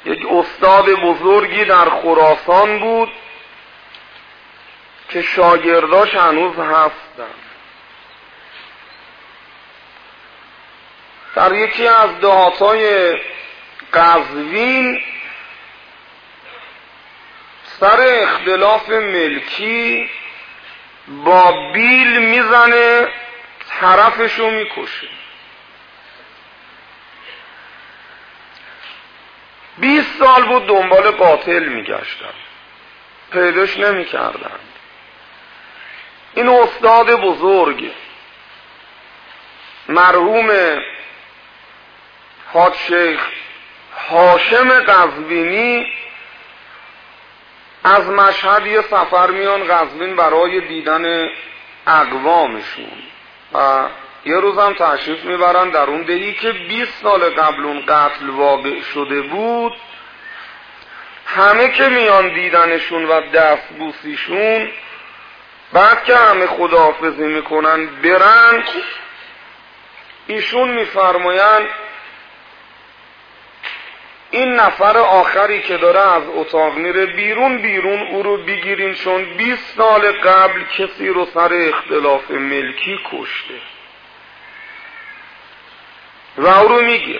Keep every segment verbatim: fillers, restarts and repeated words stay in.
یک استاد بزرگی در خراسان بود که شاگرداش هنوز هستن. در یکی از دهاتای قزوین سر اختلاف ملکی با بیل میزنه، طرفشو میکشه. بیست سال بود دنبال قاتل میگشتن، پیداش نمیکردن. این استاد بزرگ مرحوم حاج شیخ هاشم قزوینی از مشهد یه سفر میان قزوین برای دیدن اقوامشون و یه روزم تشریف میبرن در اون دهی که بیست سال قبل اون قتل واقع شده بود. همه که میان دیدنشون و دست بوسیشون، بعد که همه خداحافظی میکنن برن، ایشون میفرماین این نفر آخری که داره از اتاق میره بیرون بیرون او رو بگیرین، چون بیست سال قبل کسی رو سر اختلاف ملکی کشته و او رو میگیرن.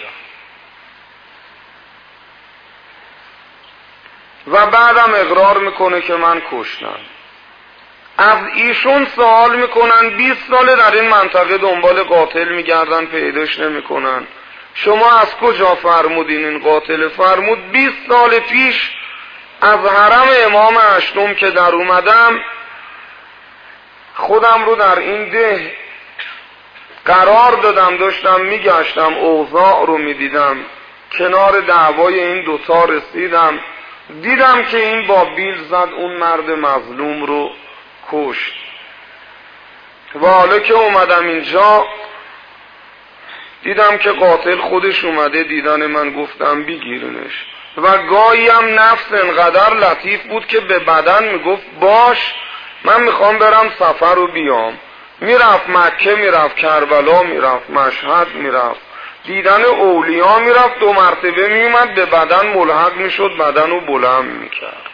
و بعدم اقرار میکنه که من کشتم. از ایشون سوال میکنن بیست ساله در این منطقه دنبال قاتل میگردن، پیداش نمیکنن، شما از کجا فرمودین این قاتل؟ فرمود بیست سال پیش از حرم امام هشتم که در اومدم، خودم رو در این ده قرار دادم، داشتم میگشتم، اوضاع رو میدیدم، کنار دعوای این دوتا رسیدم، دیدم که این با بیل زد اون مرد مظلوم رو کشت. و حالا که اومدم اینجا دیدم که قاتل خودش اومده دیدن من، گفتم بگیرنش. و گاهی هم نفس انقدر لطیف بود که به بدن میگفت باش من میخوام برم سفر رو بیام. میرفت مکه، میرفت کربلا، میرفت مشهد، میرفت دیدن اولیا، میرفت دو مرتبه میومد، به بدن ملحق میشد، بدن رو بلند میکرد.